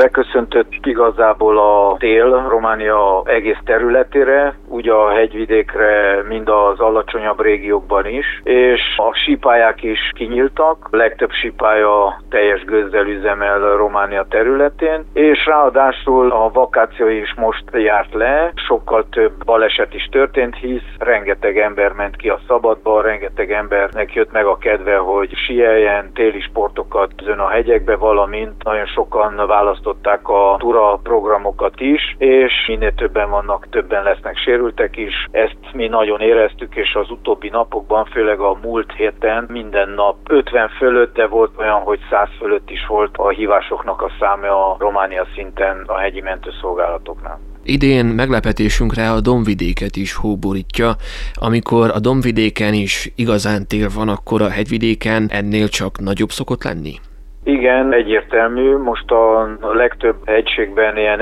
beköszöntött igazából a tél Románia egész területére, úgy a hegyvidékre, mind az alacsonyabb régiókban is, és a sípályák is kinyíltak, a legtöbb sípálya teljes gőzzel üzemel Románia területén, és ráadásul a vakáció is most járt le, sokkal több baleset is történt, hisz rengeteg ember ment ki a szabadba, rengeteg embernek jött meg a kedve, hogy síeljen, téli sportokat zön a hegyekbe, valamint nagyon sokan választották a túra programokat is, és minél többen vannak, többen lesznek sérültek is. Ezt mi nagyon éreztük, és az utóbbi napokban, főleg a múlt héten minden nap 50 fölött, de volt olyan, hogy 100 fölött is volt a hívásoknak a száma a Románia szinten a hegyi mentőszolgálatoknál. Idén meglepetésünkre a dombvidéket is hóborítja. Amikor a dombvidéken is igazán tél van, akkor a hegyvidéken ennél csak nagyobb szokott lenni? Igen, egyértelmű. Most a legtöbb hegységben ilyen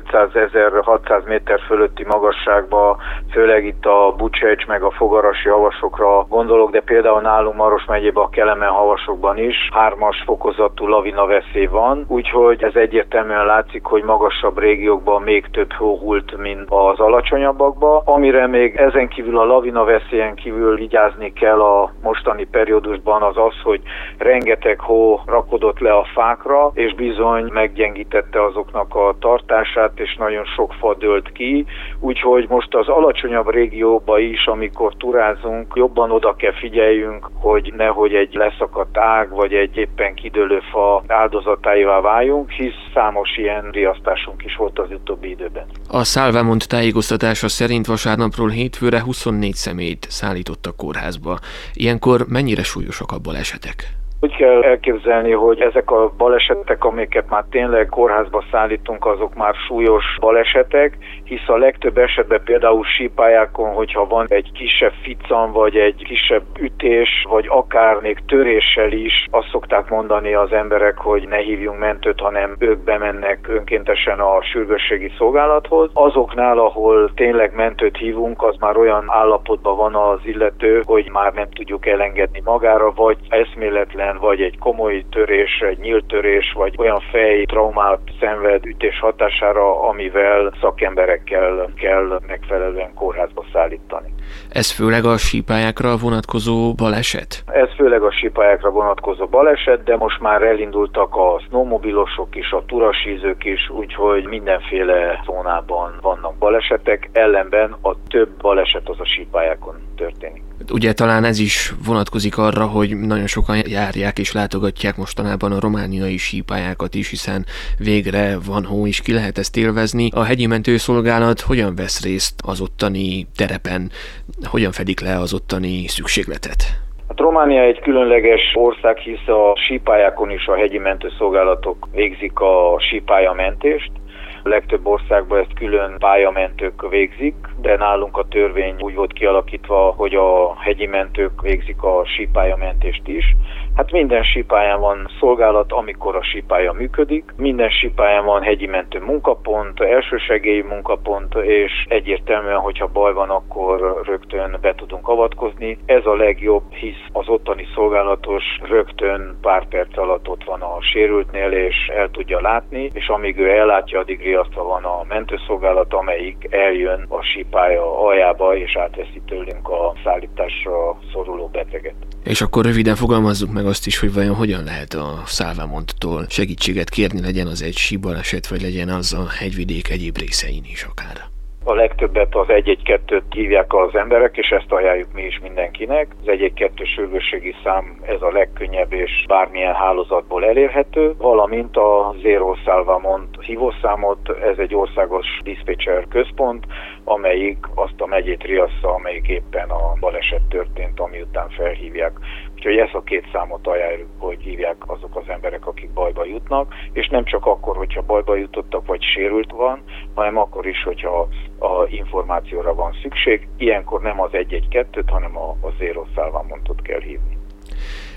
1500-1600 méter fölötti magasságban, főleg itt a Bucsecs meg a Fogarasi havasokra gondolok, de például nálunk Maros megyében a Kelemen-havasokban is 3-as fokozatú lavina veszély van, úgyhogy ez egyértelműen látszik, hogy magasabb régiókban még több hó hult, mint az alacsonyabbakban. Amire még ezen kívül a lavina veszélyen kívül vigyázni kell a mostani periódusban az az, hogy rengeteg hó rakodott le a fákra, és bizony meggyengítette azoknak a tartását, és nagyon sok fa dőlt ki, úgyhogy most az alacsonyabb régióba is, amikor turázunk, jobban oda kell figyeljünk, hogy nehogy egy leszakadt ág, vagy egy éppen kidőlő fa áldozatáivá váljunk, hisz számos ilyen riasztásunk is volt az utóbbi időben. A Salvamont tájékoztatása szerint vasárnapról hétfőre 24 személyt szállítottak kórházba. Ilyenkor mennyire súlyosak a balesetek? Úgy kell elképzelni, hogy ezek a balesetek, amiket már tényleg kórházba szállítunk, azok már súlyos balesetek, hisz a legtöbb esetben például sípályákon, hogyha van egy kisebb ficcan, vagy egy kisebb ütés, vagy akár még töréssel is, azt szokták mondani az emberek, hogy ne hívjunk mentőt, hanem ők bemennek önkéntesen a sürgősségi szolgálathoz. Azoknál, ahol tényleg mentőt hívunk, az már olyan állapotban van az illető, hogy már nem tudjuk elengedni magára, vagy eszméletlen, vagy egy komoly törés, egy nyílt törés, vagy olyan fejtraumát szenved ütés hatására, amivel szakemberekkel kell megfelelően kórházba szállítani. Ez főleg a sípályákra vonatkozó baleset? Ez főleg a sípályákra vonatkozó baleset, de most már elindultak a snowmobilosok is, a túrasízők is, úgyhogy mindenféle zónában vannak balesetek, ellenben a több baleset az a sípályákon történik. Ugye talán ez is vonatkozik arra, hogy nagyon sokan járják és látogatják mostanában a romániai sípályákat is, hiszen végre van hó is, ki lehet ezt élvezni. A hegyi mentőszolgálat hogyan vesz részt az ottani terepen, hogyan fedik le az ottani szükségletet? Hát Románia egy különleges ország, hisz a sípályákon is a hegyi mentőszolgálatok végzik a sípályamentést. A legtöbb országban ezt külön pályamentők végzik, de nálunk a törvény úgy volt kialakítva, hogy a hegyi mentők végzik a sípályamentést is. Hát minden sípályán van szolgálat, amikor a sípálya működik. Minden sípályán van hegyi mentő munkapont, elsősegélyi munkapont, és egyértelműen, hogyha baj van, akkor rögtön be tudunk avatkozni. Ez a legjobb, hisz az ottani szolgálatos rögtön pár perc alatt ott van a sérültnél, és el tudja látni, és amíg ő ellátja, addig riasztva van a mentőszolgálat, amelyik eljön a sípálya aljába, és átveszi tőlünk a szállításra szoruló beteget. És akkor röviden fogalmazzuk meg azt is, hogy vajon hogyan lehet a Salvamonttól segítséget kérni, legyen az egy síbaleset, vagy legyen az a hegyvidék egyéb részein is akár. A legtöbbet az 112-t hívják az emberek, és ezt ajánljuk mi is mindenkinek. Az 112 sürgősségi szám, ez a legkönnyebb és bármilyen hálózatból elérhető, valamint a Zero Salvamont hívószámot, ez egy országos diszpécser központ, amelyik azt a megyét riassza, amelyik éppen a baleset történt, ami után felhívják. Úgyhogy ezt a két számot ajánljuk, hogy hívják azok az emberek, akik bajba jutnak, és nem csak akkor, hogyha bajba jutottak, vagy sérült van, hanem akkor is, hogyha a információra van szükség. Ilyenkor nem az 112-t, hanem a Zero Salvamontot kell hívni.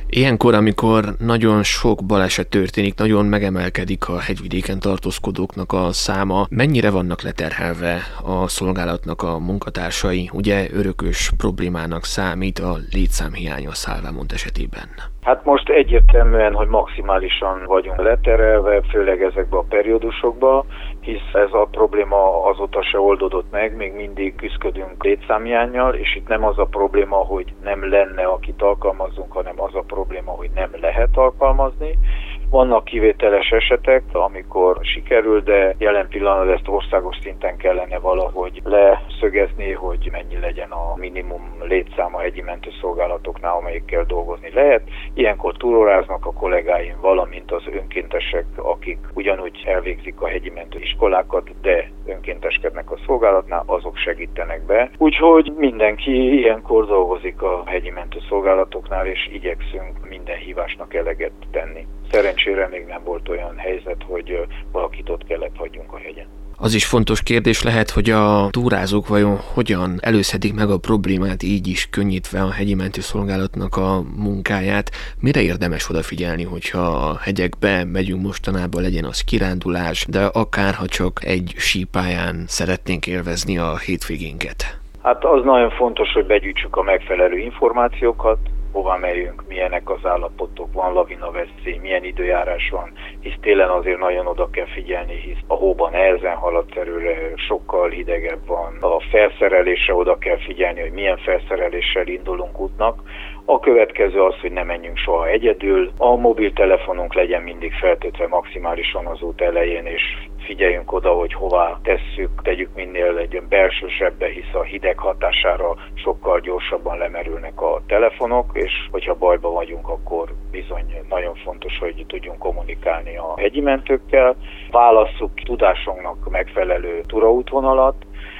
Ilyenkor, amikor nagyon sok baleset történik, nagyon megemelkedik a hegyvidéken tartózkodóknak a száma, mennyire vannak leterhelve a szolgálatnak a munkatársai? Ugye örökös problémának számít a létszámhiány a Szálvámont esetében. Hát most egyértelműen, hogy maximálisan vagyunk leterelve, főleg ezekben a periódusokban, hisz ez a probléma azóta se oldódott meg, még mindig küzdködünk létszámhiánnyal, és itt nem az a probléma, hogy nem lenne, akit alkalmazzunk, hanem az a probléma, hogy nem lehet alkalmazni. Vannak kivételes esetek, amikor sikerül, de jelen pillanatban ezt országos szinten kellene valahogy leszögezni, hogy mennyi legyen a minimum létszám a hegyi mentőszolgálatoknál, amelyikkel dolgozni lehet. Ilyenkor túlóráznak a kollégáim, valamint az önkéntesek, akik ugyanúgy elvégzik a hegyi mentőiskolákat, de önkénteskednek a szolgálatnál, azok segítenek be. Úgyhogy mindenki ilyenkor dolgozik a hegyi mentőszolgálatoknál, és igyekszünk minden hívásnak eleget tenni. Szerencsére még nem volt olyan helyzet, hogy valakit ott kellett hagyjunk a hegyen. Az is fontos kérdés lehet, hogy a túrázók vajon hogyan előzhetik meg a problémát, így is könnyítve a hegyi mentőszolgálatnak a munkáját. Mire érdemes odafigyelni, hogyha a hegyekbe megyünk mostanában, legyen az kirándulás, de akár ha csak egy sípályán szeretnénk élvezni a hétvégénket? Hát az nagyon fontos, hogy begyűjtsük a megfelelő információkat, hova megyünk, milyenek az állapotok, van lavinaveszély, milyen időjárás van, hisz télen azért nagyon oda kell figyelni, hisz a hóban nehezen halad terülre, sokkal hidegebb van, a felszerelésre oda kell figyelni, hogy milyen felszereléssel indulunk útnak. A következő az, hogy ne menjünk soha egyedül, a mobiltelefonunk legyen mindig feltétve maximálisan az út elején, és figyeljünk oda, hogy hová tesszük, tegyük minél egy belső zsebbe, hisz a hideg hatására sokkal gyorsabban lemerülnek a telefonok, és hogyha bajba vagyunk, akkor bizony nagyon fontos, hogy tudjunk kommunikálni a hegyi mentőkkel. Válasszuk tudásunknak megfelelő túraútvonalat,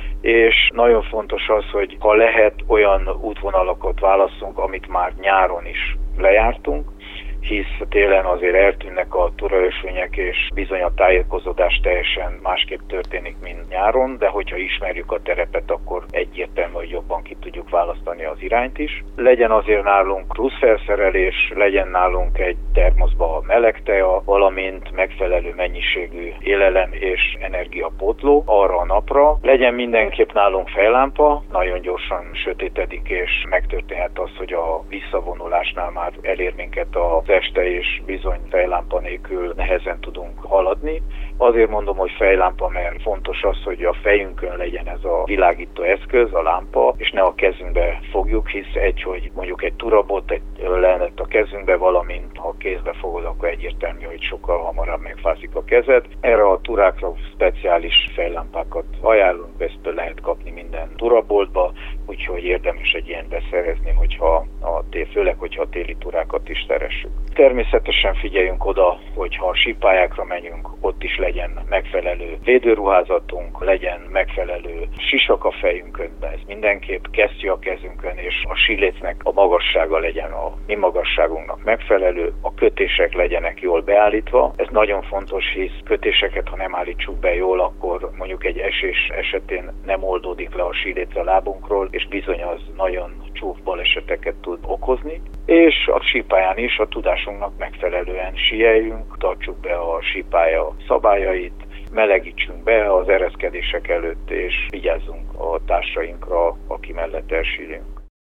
és nagyon fontos az, hogy ha lehet, olyan útvonalakat válasszunk, amit már nyáron is lejártunk, hisz télen azért eltűnnek a túraösvények, és bizony a tájékozódás teljesen másképp történik, mint nyáron, de hogyha ismerjük a terepet, akkor egyértelmű, hogy jobban ki tudjuk választani az irányt is. Legyen azért nálunk plusz felszerelés, legyen nálunk egy termoszba meleg tea, valamint megfelelő mennyiségű élelem és energiapótló arra a napra. Legyen mindenképp nálunk fejlámpa, nagyon gyorsan sötétedik, és megtörténhet az, hogy a visszavonulásnál már elér minket az este, és bizony fejlámpa nélkül nehezen tudunk haladni. Azért mondom, hogy fejlámpa, mert fontos az, hogy a fejünkön legyen ez a világító eszköz, a lámpa, és ne a kezünkbe fogjuk, hisz hogy mondjuk egy turabot, egy lenet a kezünkbe, valamint ha kézbe fogod, akkor egyértelmű, hogy sokkal hamarabb megfázik a kezed. Erre a turákra speciális fejlámpákat ajánlunk, ezt lehet kapni minden turaboltba, úgyhogy érdemes egy ilyen beszerezni, főleg, hogyha a téli turákat is szeressük. Természetesen figyeljünk oda, hogy ha a sípályákra menjünk, ott is legyen megfelelő védőruházatunk, legyen megfelelő sisak a fejünkön, de ez mindenképp kesztyű a kezünkön, és a sílécnek a magassága legyen a mi magasságunknak megfelelő, a kötések legyenek jól beállítva. Ez nagyon fontos, hisz kötéseket, ha nem állítsuk be jól, akkor mondjuk egy esés esetén nem oldódik le a síléc a lábunkról, és bizony az nagyon csúf baleseteket tud okozni. És a sípályán is a tudásunknak megfelelően síeljünk, tartsuk be a sípálya szabályait, melegítsünk be az ereszkedések előtt, és vigyázzunk a társainkra, aki mellett elsírjunk.